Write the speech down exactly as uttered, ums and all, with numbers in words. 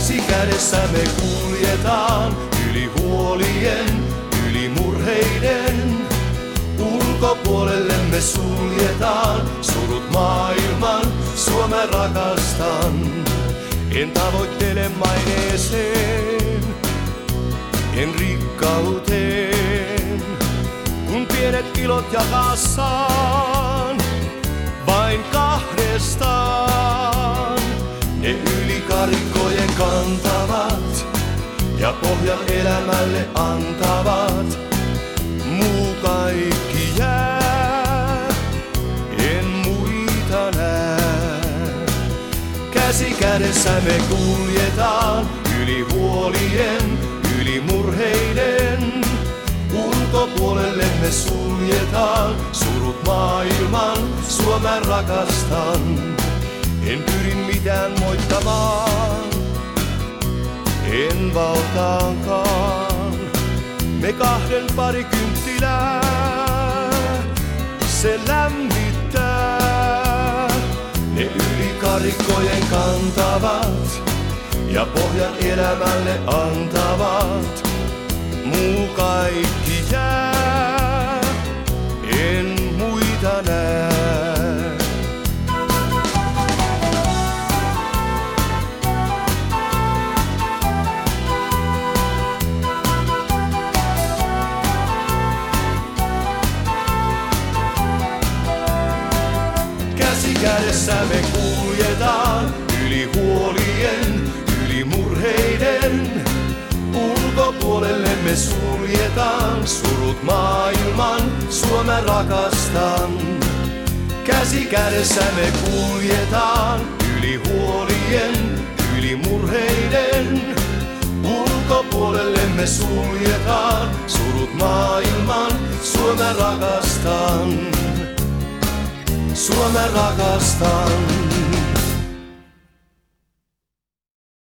Käsi kädessä me kuljetaan yli huolien, yli murheiden. Ulkopuolelle me suljetaan surut maailman, Suomea rakastan. En tavoittele maineeseen, en rikkauteen, kun pienet ilot jakaa saan, vain kahdestaan. Ne yli karikkojen kantavat ja pohjan elämälle antavat. Muu kaikki jää, en muita näe. Käsi kädessä me kuljetaan yli huolien, yli murheiden. Ulkopuolelle me suljetaan surut maailman, Suomea rakastan. En pyri mitään moittamaan, en valtaankaan. Me kahden pari kynttilää, se lämmittää. Ne yli karikkojen kantavat ja pohjan elämälle antavat. Muu kaikki jää, en muita näe. Käsi kädessä me kuljetaan yli huolien, yli murheiden. Ulkopuolelle me suljetaan surut maailman, Suomea rakastan. Käsi kädessä me kuljetaan yli huolien, yli murheiden. Ulkopuolelle me suljetaan surut maailman, Suomea rakastan. Suomea rakastan.